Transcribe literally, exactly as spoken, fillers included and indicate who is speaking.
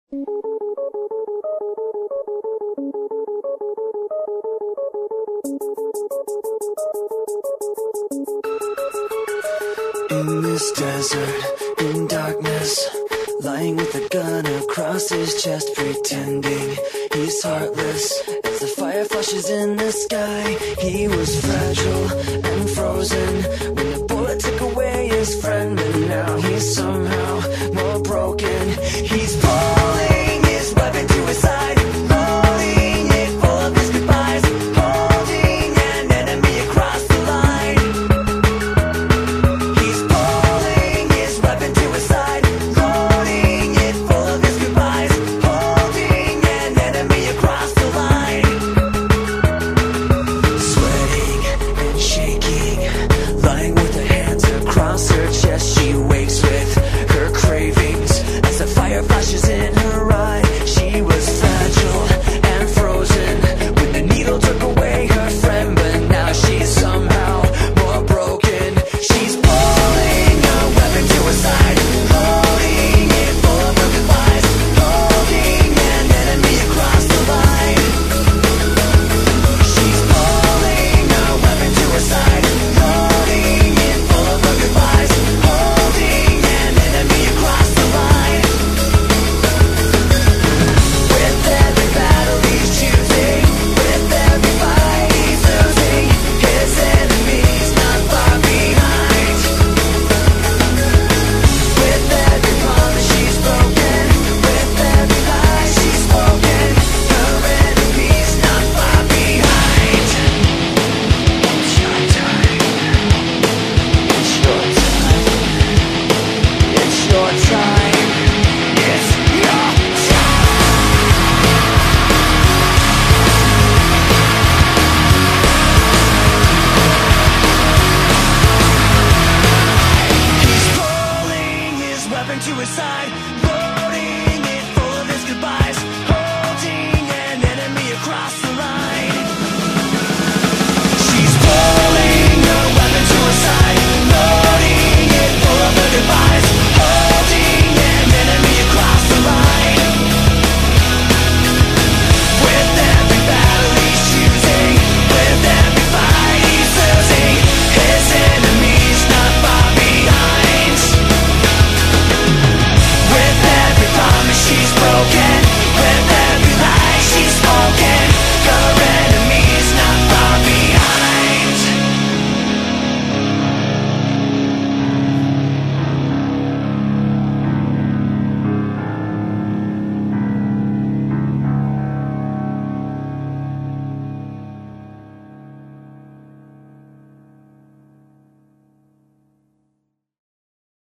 Speaker 1: In this desert, in darkness, lying with a gun across his chest, pretending he's heartless as the fire flashes in the sky. He was fragile and frozen when the bullet took away his friend, and now he's some